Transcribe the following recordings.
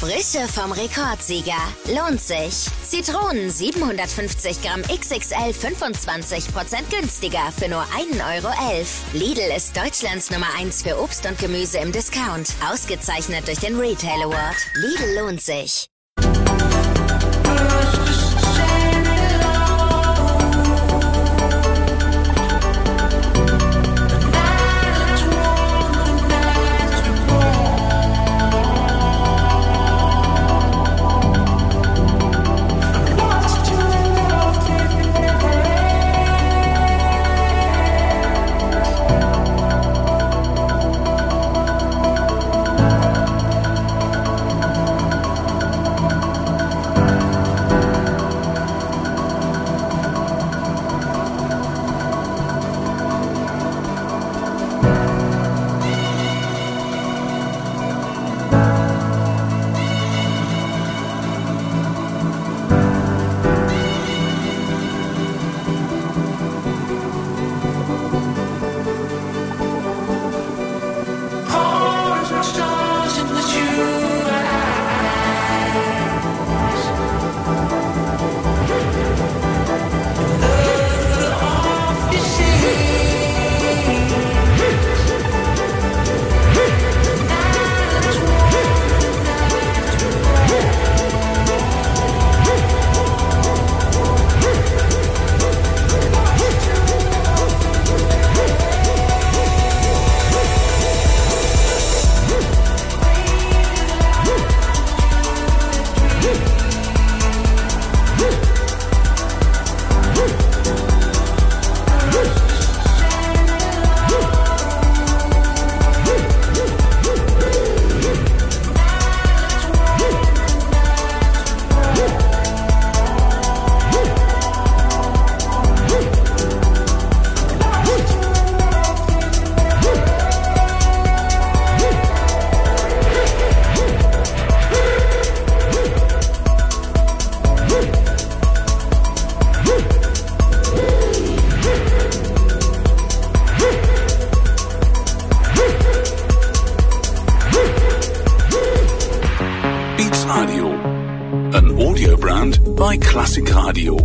Frische vom Rekordsieger. Lohnt sich. Zitronen 750 Gramm XXL 25% günstiger für nur 1,11 €. Lidl ist Deutschlands Nummer 1 für Obst und Gemüse im Discount. Ausgezeichnet durch den Retail Award. Lidl lohnt sich. bei Klassik Radio.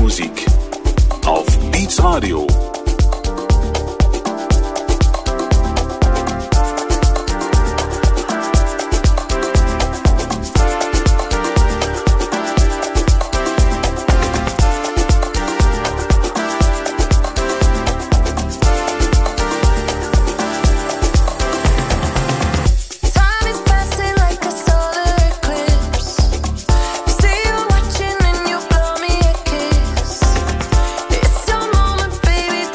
Musik auf Beats Radio. Baby,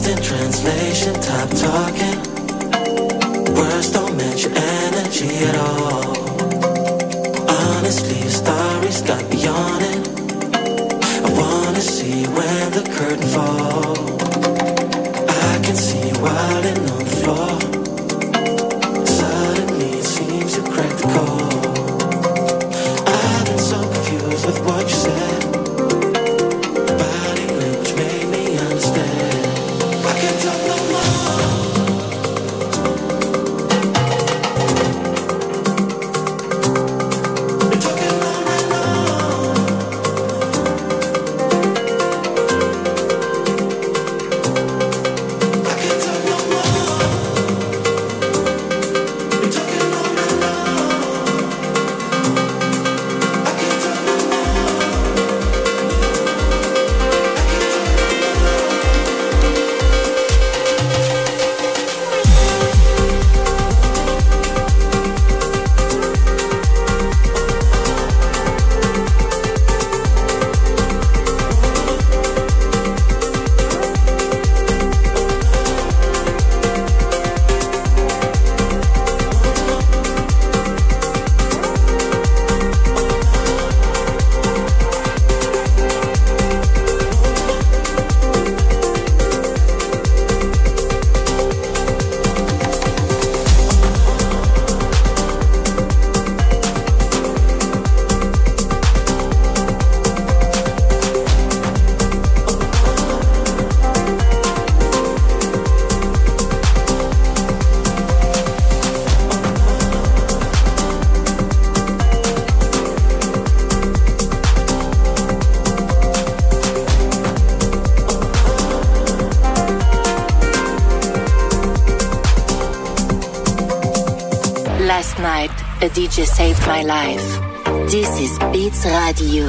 lost in translation, top talking. Words don't match your energy at all. Honestly, your story's got me yawning. I wanna see when the curtain falls. I can see you wilding on the floor. Suddenly it seems you cracked the code. I've been so confused with what you said. Body language made me understand. I can't talk no more. You're talking on and on. I can't talk no more. You're talking on and on. I can't talk no Last night, a DJ saved my life. This is Beats Radio.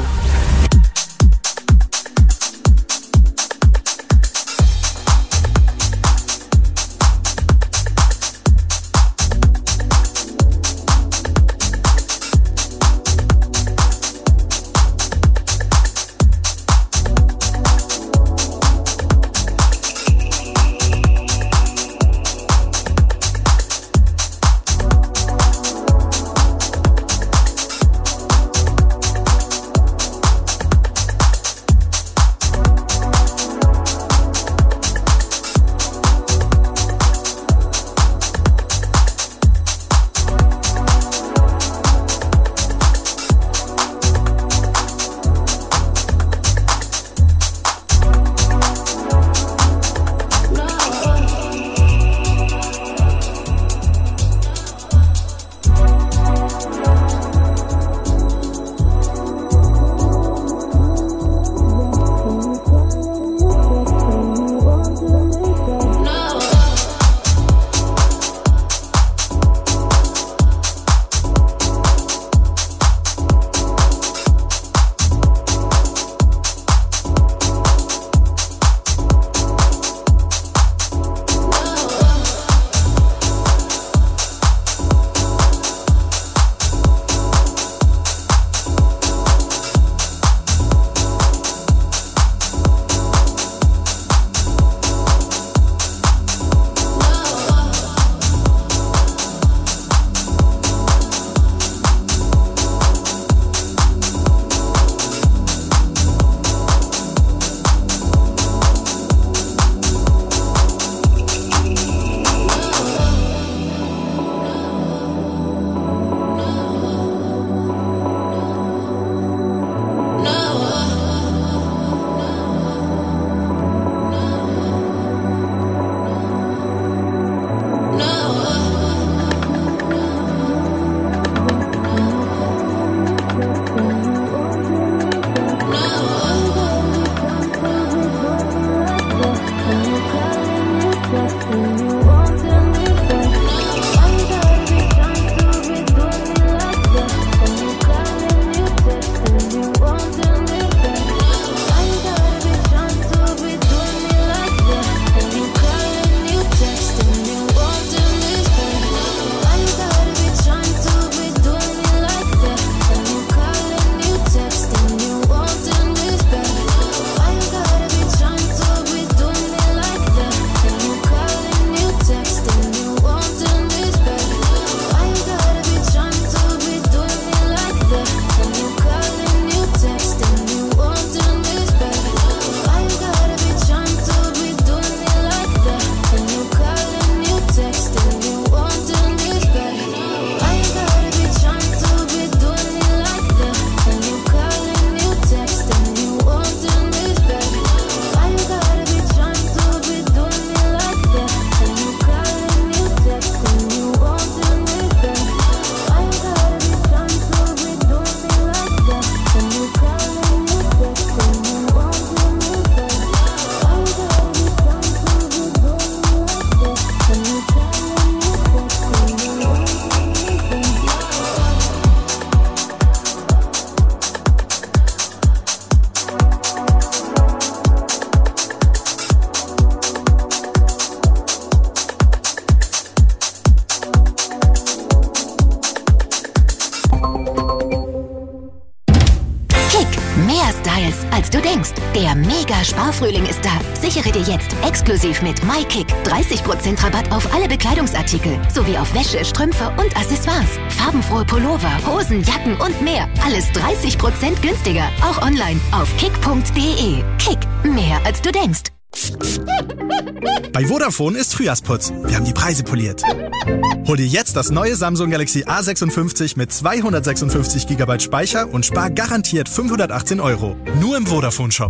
Der Sparfrühling ist da. Sichere dir jetzt exklusiv mit MyKick 30% Rabatt auf alle Bekleidungsartikel sowie auf Wäsche, Strümpfe und Accessoires. Farbenfrohe Pullover, Hosen, Jacken und mehr. Alles 30% günstiger. Auch online auf kick.de. Kick, mehr als du denkst. Bei Vodafone ist Frühjahrsputz. Wir haben die Preise poliert. Hol dir jetzt das neue Samsung Galaxy A56 mit 256 GB Speicher und spar garantiert 518 €. Nur im Vodafone-Shop.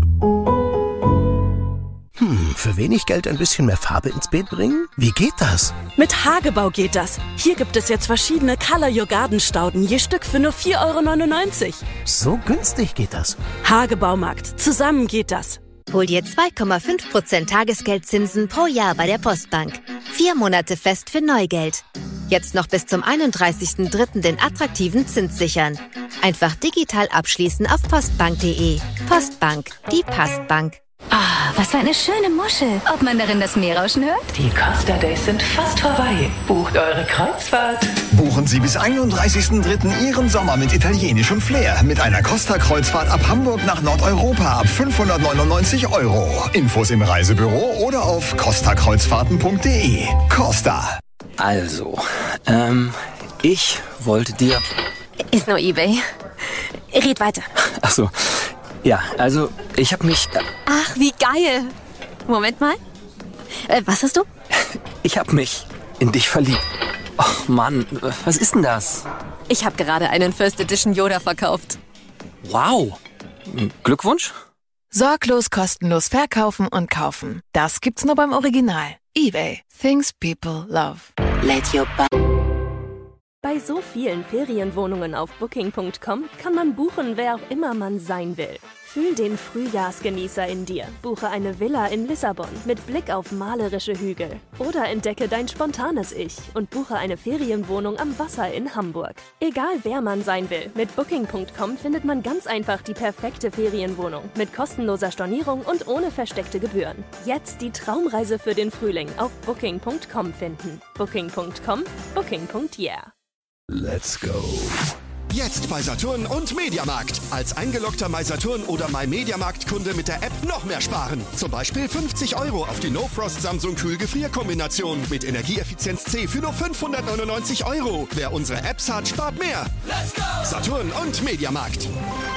Für wenig Geld ein bisschen mehr Farbe ins Beet bringen? Wie geht das? Mit Hagebau geht das. Hier gibt es jetzt verschiedene Color Your Garden Stauden, je Stück für nur 4,99 €. So günstig geht das. Hagebaumarkt. Zusammen geht das. Hol dir 2,5% Tagesgeldzinsen pro Jahr bei der Postbank. 4 Monate fest für Neugeld. Jetzt noch bis zum 31.03. den attraktiven Zins sichern. Einfach digital abschließen auf postbank.de. Postbank, die Postbank. Ah, was für eine schöne Muschel. Ob man darin das Meerrauschen hört? Die Costa Days sind fast vorbei. Bucht eure Kreuzfahrt. Buchen Sie bis 31.03. Ihren Sommer mit italienischem Flair. Mit einer Costa-Kreuzfahrt ab Hamburg nach Nordeuropa ab 599 €. Infos im Reisebüro oder auf costakreuzfahrten.de. Costa. Also, ich wollte dir... Ist nur eBay. Red weiter. Ach so. Ja, also, ich habe mich... Ach, wie geil. Moment mal. Was hast du? Ich habe mich in dich verliebt. Och Mann, was ist denn das? Ich habe gerade einen First Edition Yoda verkauft. Wow. Glückwunsch. Sorglos kostenlos verkaufen und kaufen. Das gibt's nur beim Original. eBay. Things people love. Let your Bei so vielen Ferienwohnungen auf Booking.com kann man buchen, wer auch immer man sein will. Fühl den Frühjahrsgenießer in dir. Buche eine Villa in Lissabon mit Blick auf malerische Hügel. Oder entdecke dein spontanes Ich und buche eine Ferienwohnung am Wasser in Hamburg. Egal wer man sein will, mit Booking.com findet man ganz einfach die perfekte Ferienwohnung mit kostenloser Stornierung und ohne versteckte Gebühren. Jetzt die Traumreise für den Frühling auf Booking.com finden. Booking.com, Booking.yeah. Let's go. Jetzt bei Saturn und Mediamarkt. Als eingeloggter MySaturn oder MyMediamarkt-Kunde mit der App noch mehr sparen. Zum Beispiel 50 € auf die No-Frost Samsung Kühl-Gefrier-Kombination mit Energieeffizienz C für nur 599 €. Wer unsere Apps hat, spart mehr. Let's go! Saturn und Mediamarkt.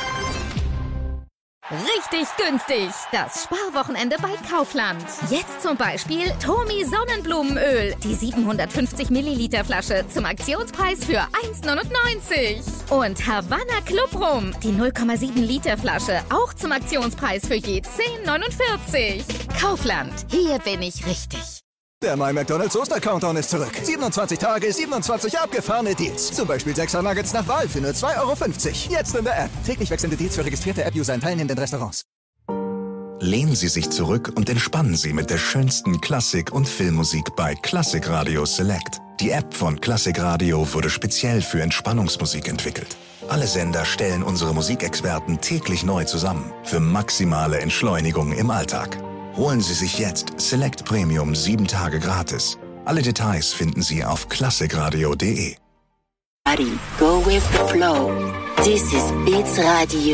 Richtig günstig. Das Sparwochenende bei Kaufland. Jetzt zum Beispiel Tomi Sonnenblumenöl. Die 750 Milliliter Flasche zum Aktionspreis für 1,99. Und Havanna Club Rum. Die 0,7 Liter Flasche auch zum Aktionspreis für je 10,49. Kaufland. Hier bin ich richtig. Der My McDonald's Oster-Countdown ist zurück. 27 Tage, 27 abgefahrene Deals. Zum Beispiel 6er Nuggets nach Wahl für nur 2,50 €. Jetzt in der App. Täglich wechselnde Deals für registrierte App-User in teilnehmenden Restaurants. Lehnen Sie sich zurück und entspannen Sie mit der schönsten Klassik- und Filmmusik bei Classic Radio Select. Die App von Classic Radio wurde speziell für Entspannungsmusik entwickelt. Alle Sender stellen unsere Musikexperten täglich neu zusammen für maximale Entschleunigung im Alltag. Holen Sie sich jetzt Select Premium 7 Tage gratis. Alle Details finden Sie auf classicradio.de. Go with the flow. This is Beats Radio.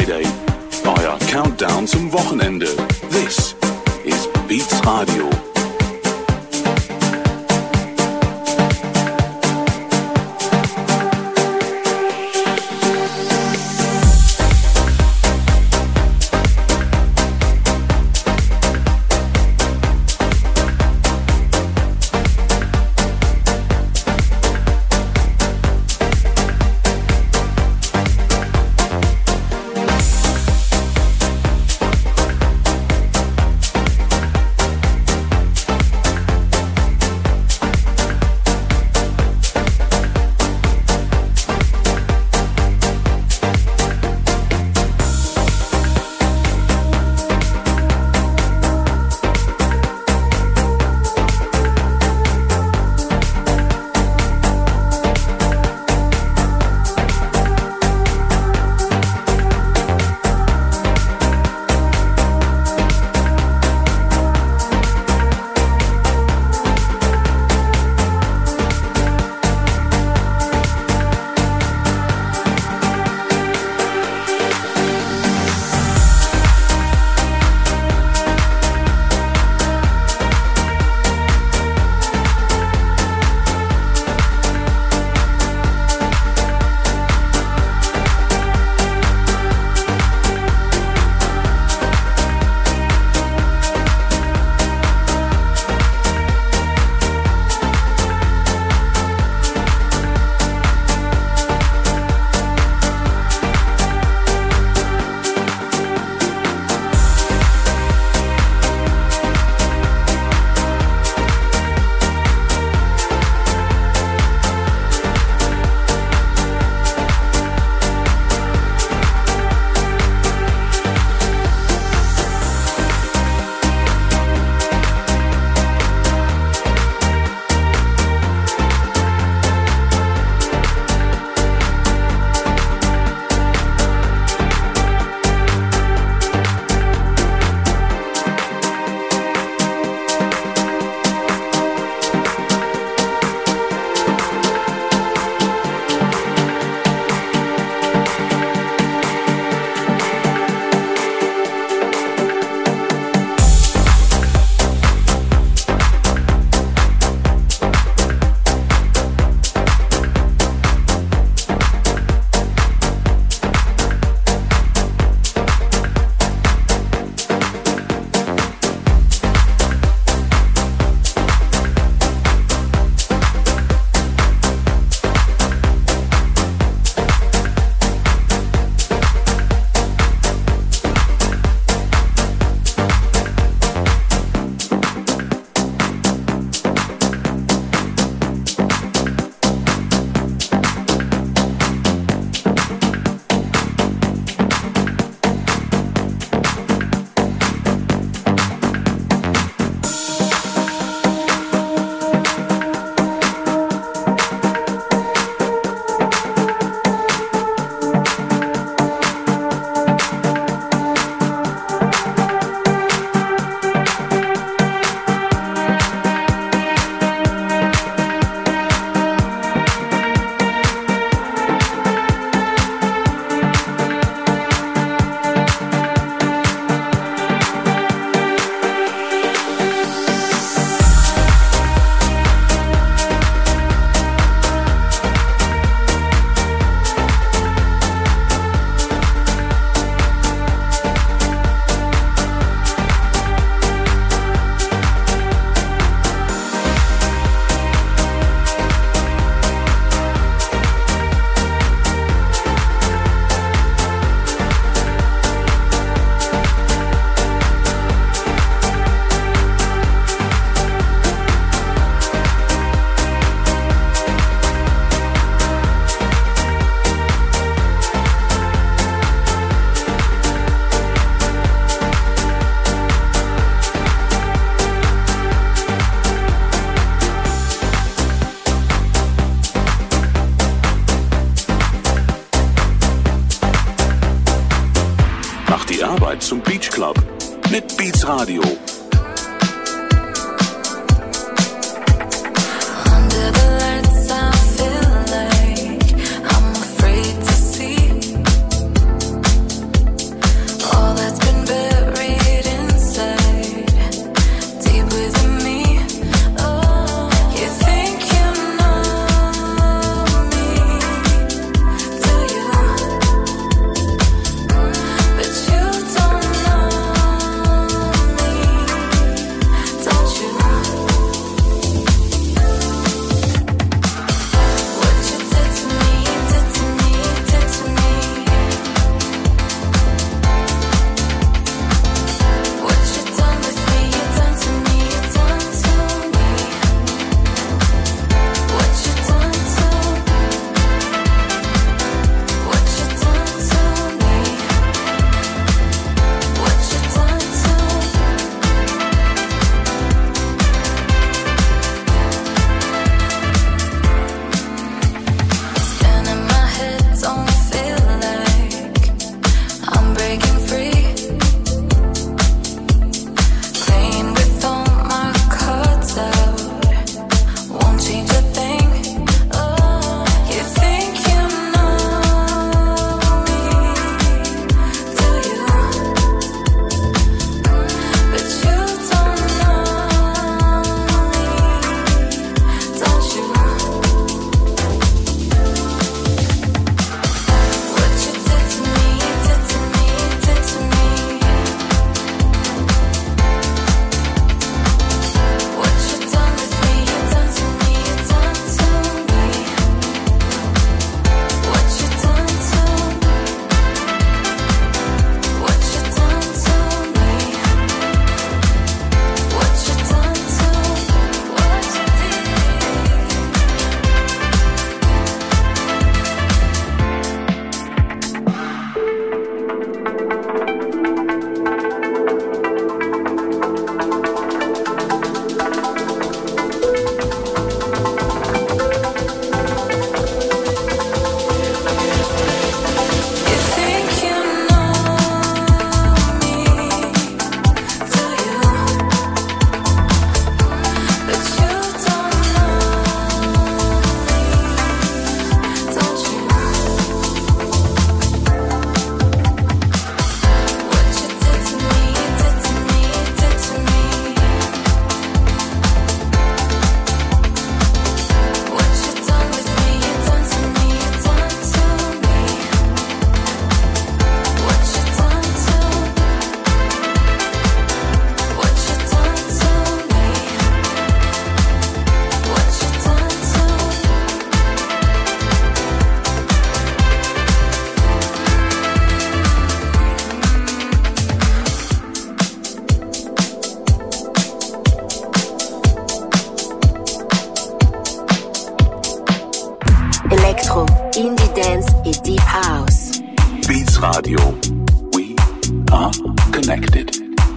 Friday. Euer Countdown zum Wochenende. This is Beats Radio. zum Beach Club mit Beats Radio. Electro, Indie Dance et Deep House. Beats Radio. We are connected.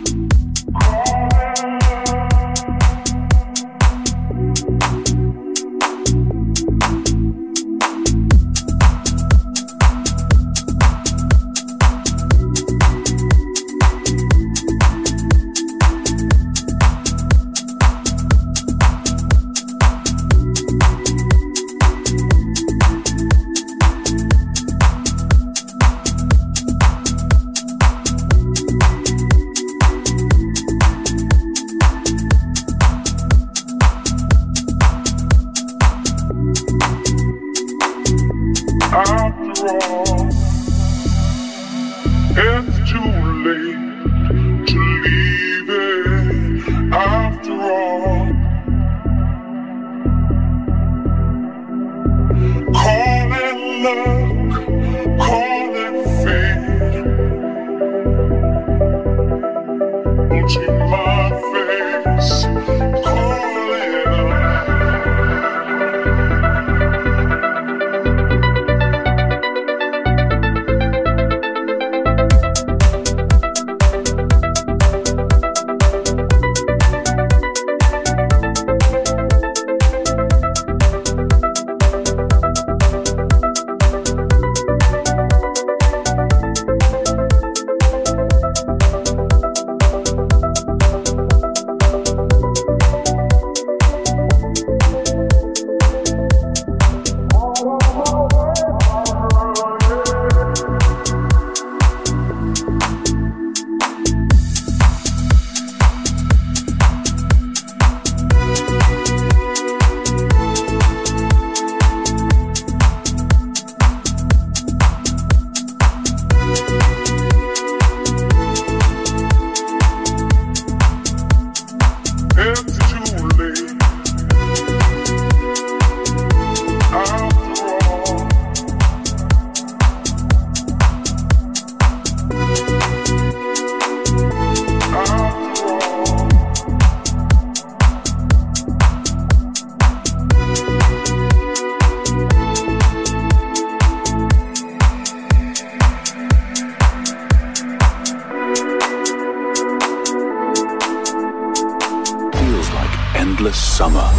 Summer.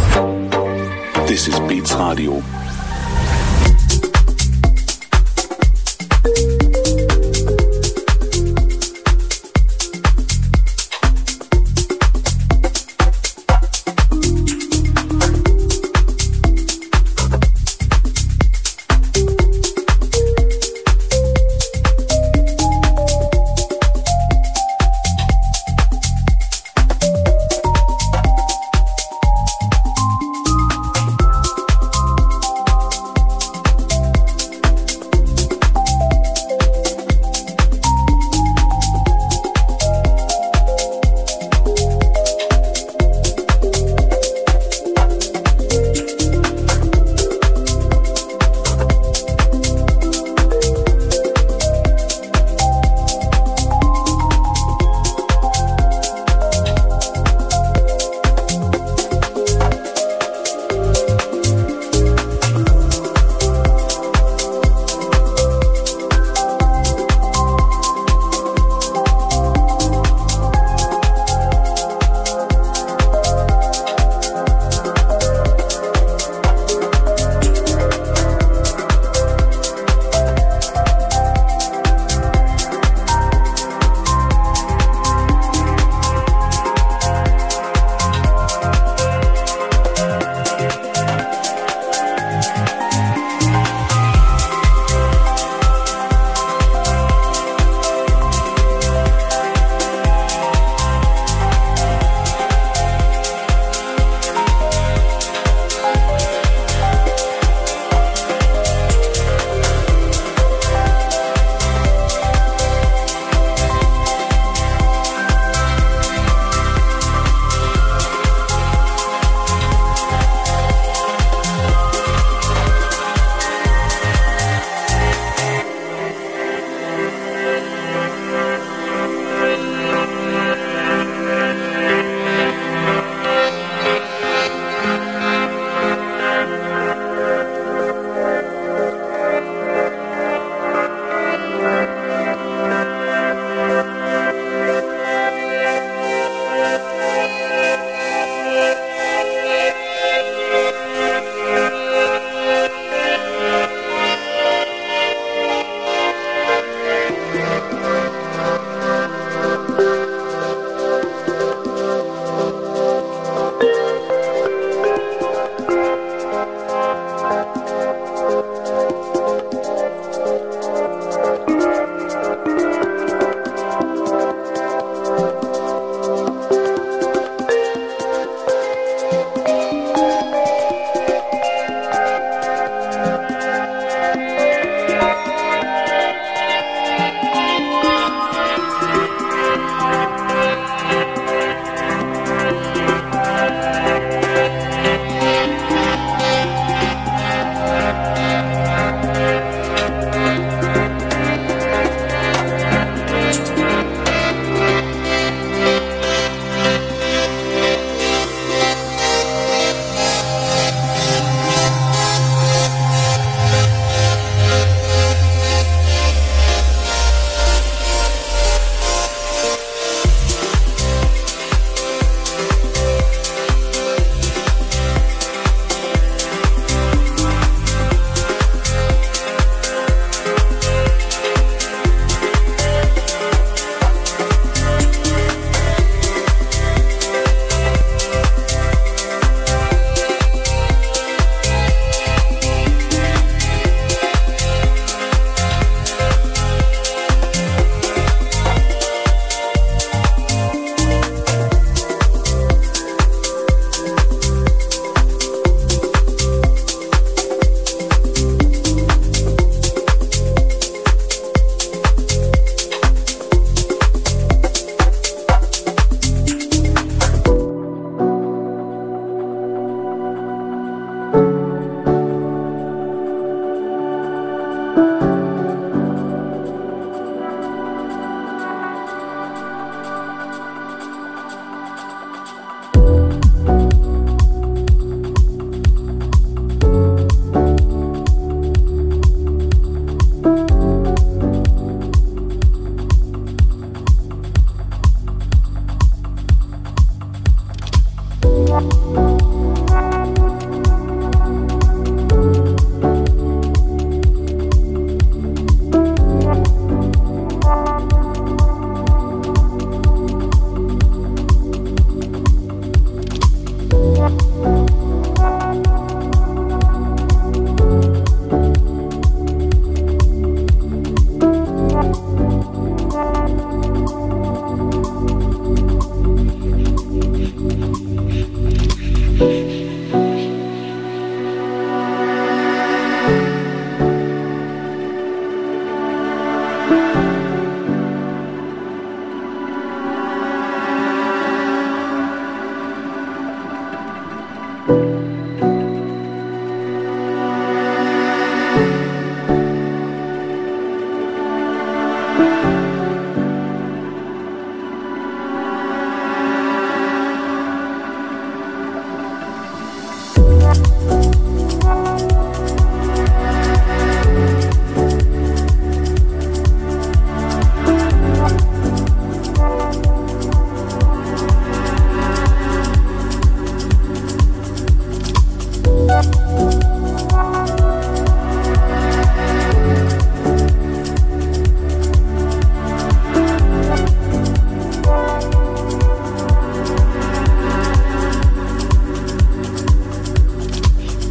This is Beats Radio.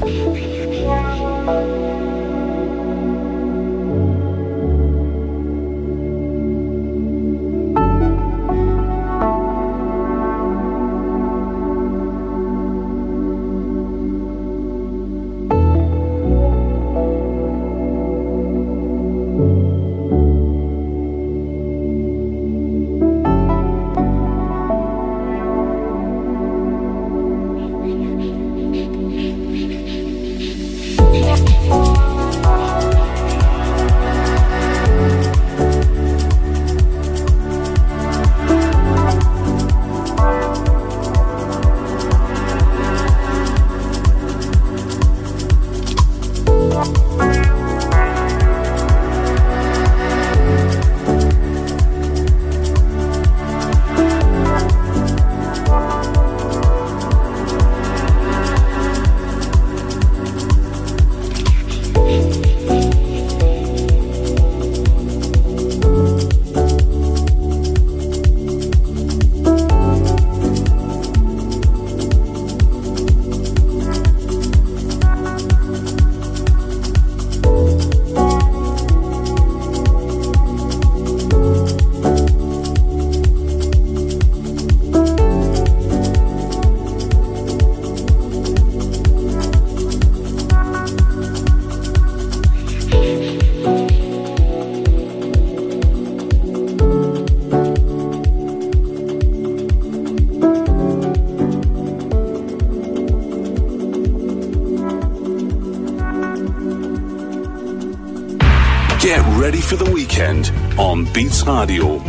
Get ready for the weekend on Beats Radio.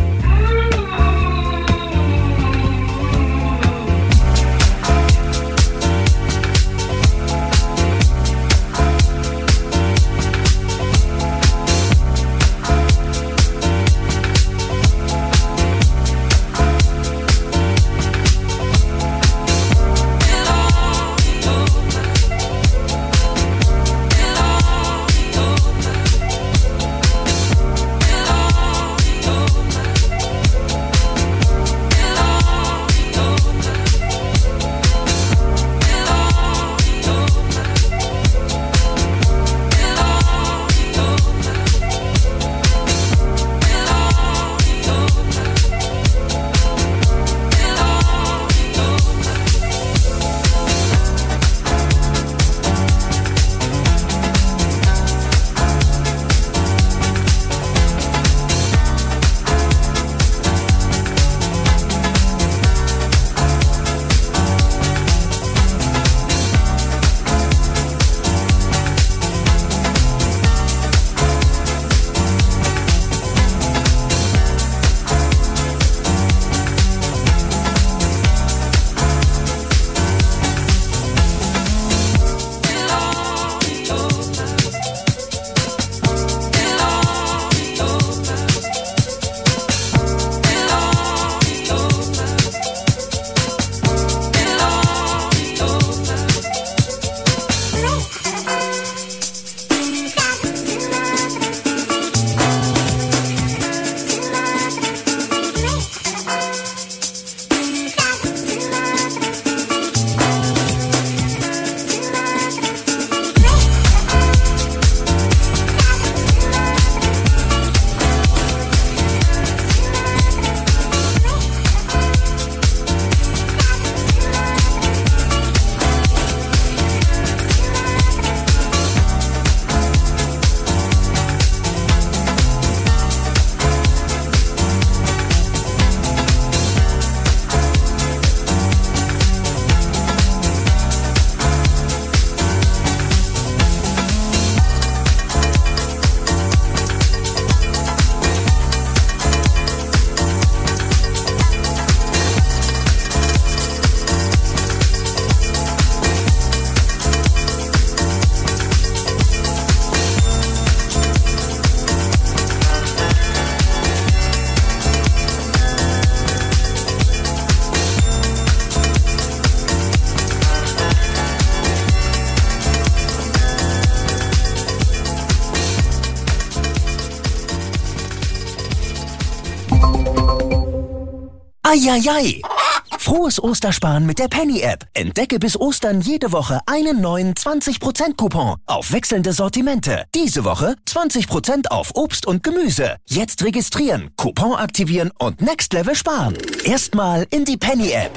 Eieiei. Frohes Ostersparen mit der Penny-App. Entdecke bis Ostern jede Woche einen neuen 20%-Coupon auf wechselnde Sortimente. Diese Woche 20% auf Obst und Gemüse. Jetzt registrieren, Coupon aktivieren und Next Level sparen. Erstmal in die Penny-App.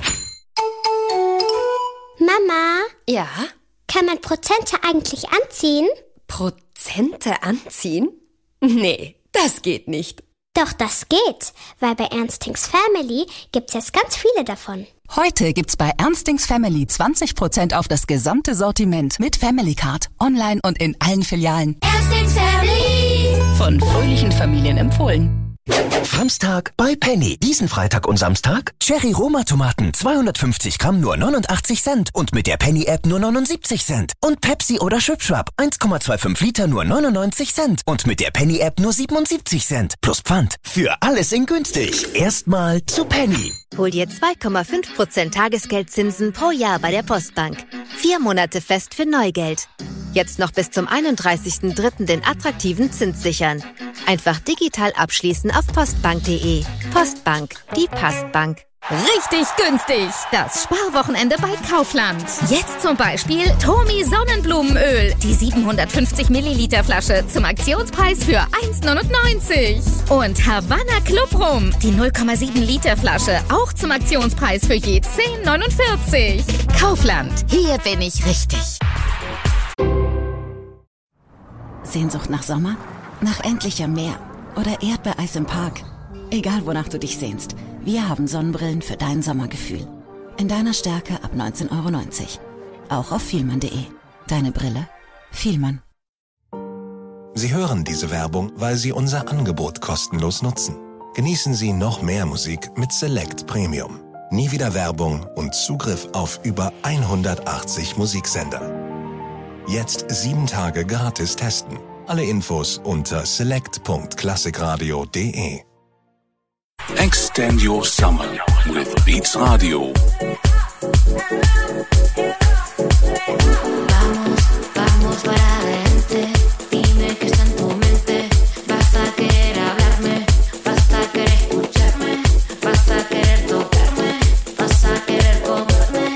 Mama? Ja? Kann man Prozente eigentlich anziehen? Prozente anziehen? Nee, das geht nicht. Doch, das geht, weil bei Ernstings Family gibt's jetzt ganz viele davon. Heute gibt's bei Ernstings Family 20% auf das gesamte Sortiment mit Family Card, online und in allen Filialen. Ernstings Family! Von fröhlichen Familien empfohlen. Samstag bei Penny. Diesen Freitag und Samstag Cherry-Roma-Tomaten 250 Gramm nur 89 Cent und mit der Penny-App nur 79 Cent. Und Pepsi oder Schwipschwapp 1,25 Liter nur 99 Cent und mit der Penny-App nur 77 Cent. Plus Pfand. Für alles in günstig. Erstmal zu Penny. Hol dir 2,5% Tagesgeldzinsen pro Jahr bei der Postbank. 4 Monate fest für Neugeld. Jetzt noch bis zum 31.03. den attraktiven Zins sichern. Einfach digital abschließen auf postbank.de. Postbank, die Postbank. Richtig günstig! Das Sparwochenende bei Kaufland. Jetzt zum Beispiel Tomi Sonnenblumenöl. Die 750 Milliliter Flasche zum Aktionspreis für 1,99. Und Havanna Club Rum. Die 0,7 Liter Flasche auch zum Aktionspreis für je 10,49. Kaufland. Hier bin ich richtig. Sehnsucht nach Sommer? Nach endlichem Meer? Oder Erdbeereis im Park? Egal, wonach du dich sehnst. Wir haben Sonnenbrillen für dein Sommergefühl. In deiner Stärke ab 19,90 €. Auch auf vielmann.de. Deine Brille. Vielmann. Sie hören diese Werbung, weil Sie unser Angebot kostenlos nutzen. Genießen Sie noch mehr Musik mit Select Premium. Nie wieder Werbung und Zugriff auf über 180 Musiksender. Jetzt 7 Tage gratis testen. Alle Infos unter select.classicradio.de. Extend your summer with Beats Radio. Vamos para adelante. Dime que está en tu mente. Vas a querer hablarme, vas a querer escucharme, vas a querer tocarme, vas a querer comerme.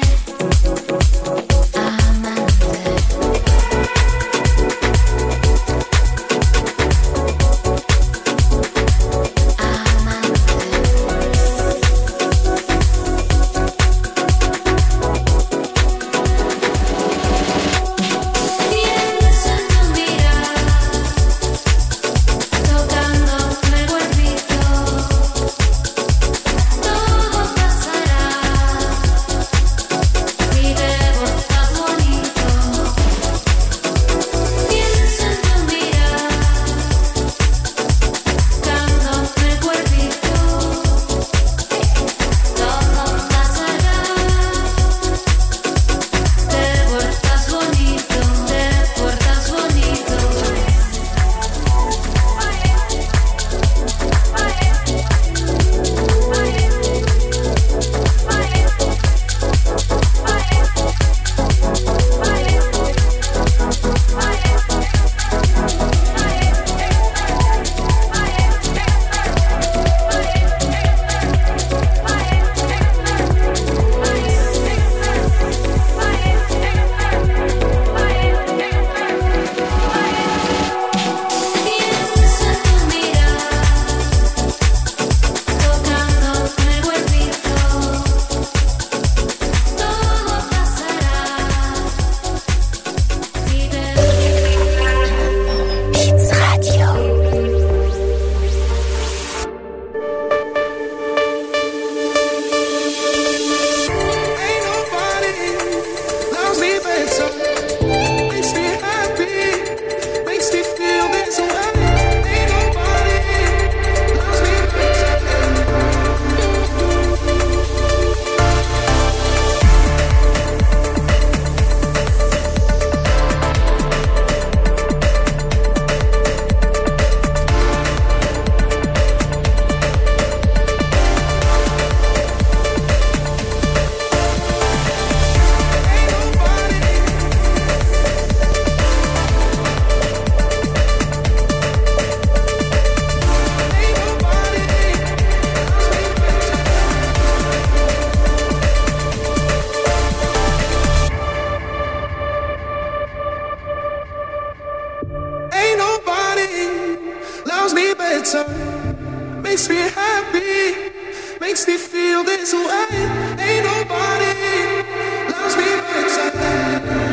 loves me better, makes me happy, makes me feel this way. Ain't nobody loves me better than you.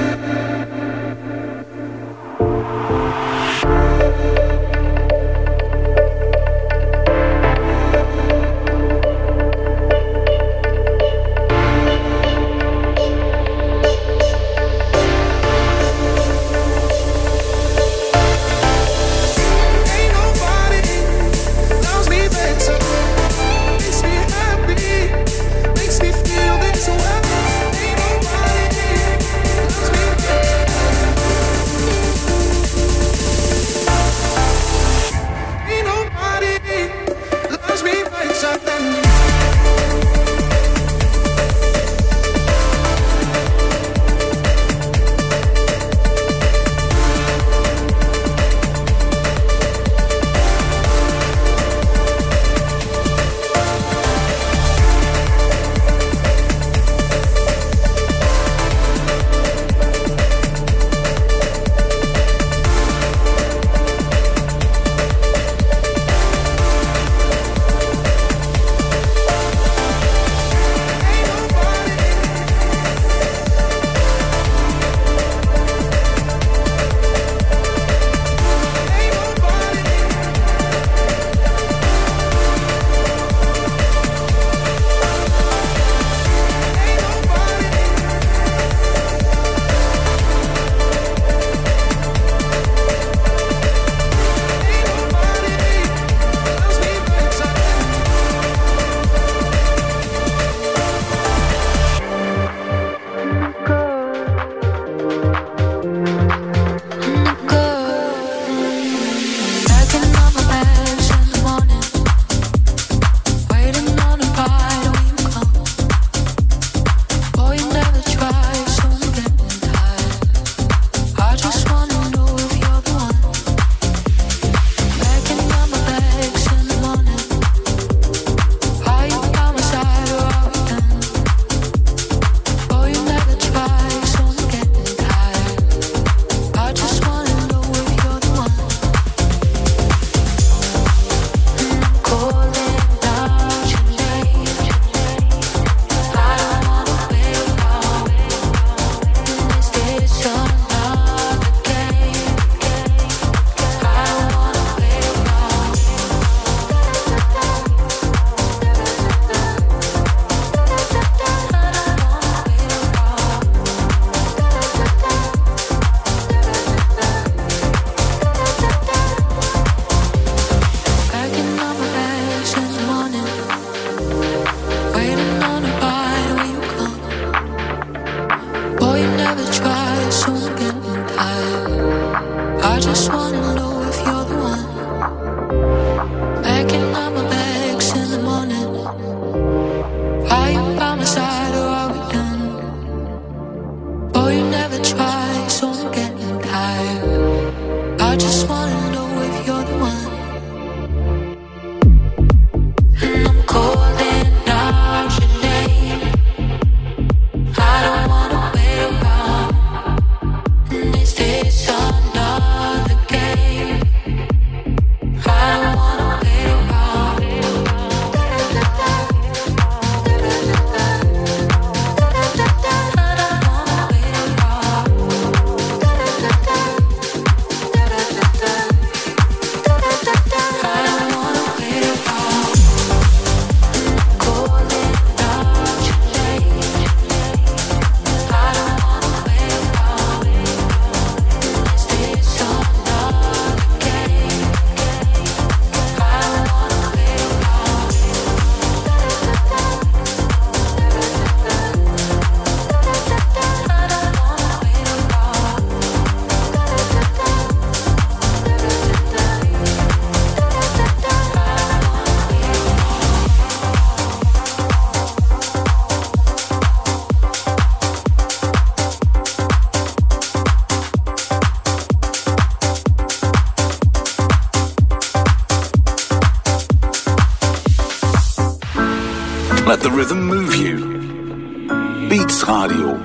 Let the rhythm move you. Beats Radio.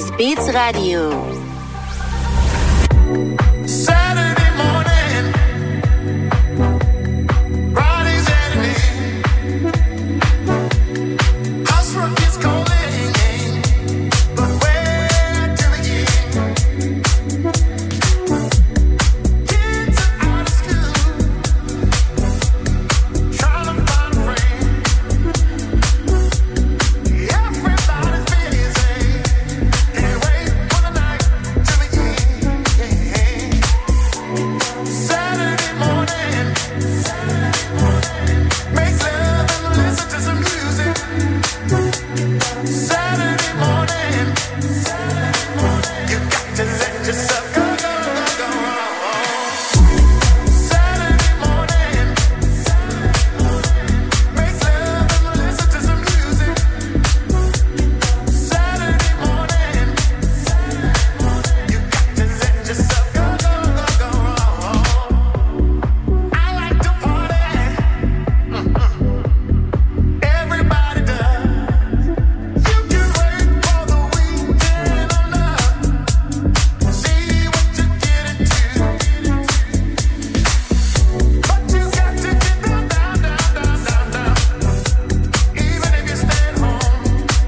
is Beats Radio. Saturday morning, Friday's ending. House work is calling, but where to begin? Kids are out of school, trying to find a friend. Everybody's busy, can't wait for the night to begin. Saturday morning, make love and listen to some music. Saturday morning, you got to let yourself go, go, go, go. Saturday morning, make love and listen to some music. Saturday morning, you got to let yourself go, go, go, go. I like to party. Everybody does. You can wait for the weekend or not. See what you get into. But you got to get down, down, down, down, down, down. Even if you stay at home.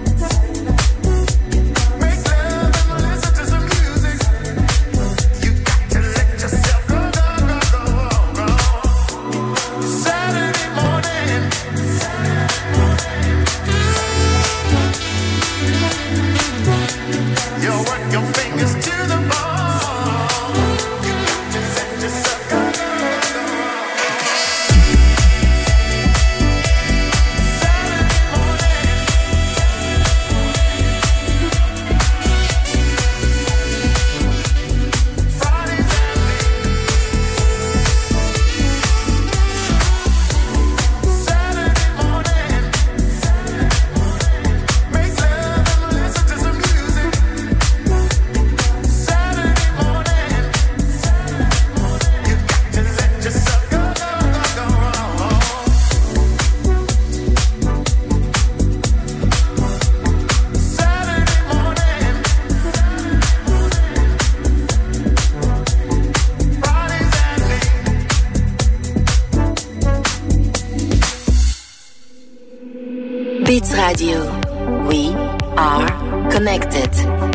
Make love and listen to some music. You got to let yourself go, go, go, go, go. Saturday morning. You work your fingers to the bone. You got to let yourself go, go, go, go. Saturday morning. Friday's Saturday morning. Make love and listen to some music. Saturday morning. You got to let yourself go, go, go, go. Saturday morning. Friday's ending. Beats Radio. We are connected.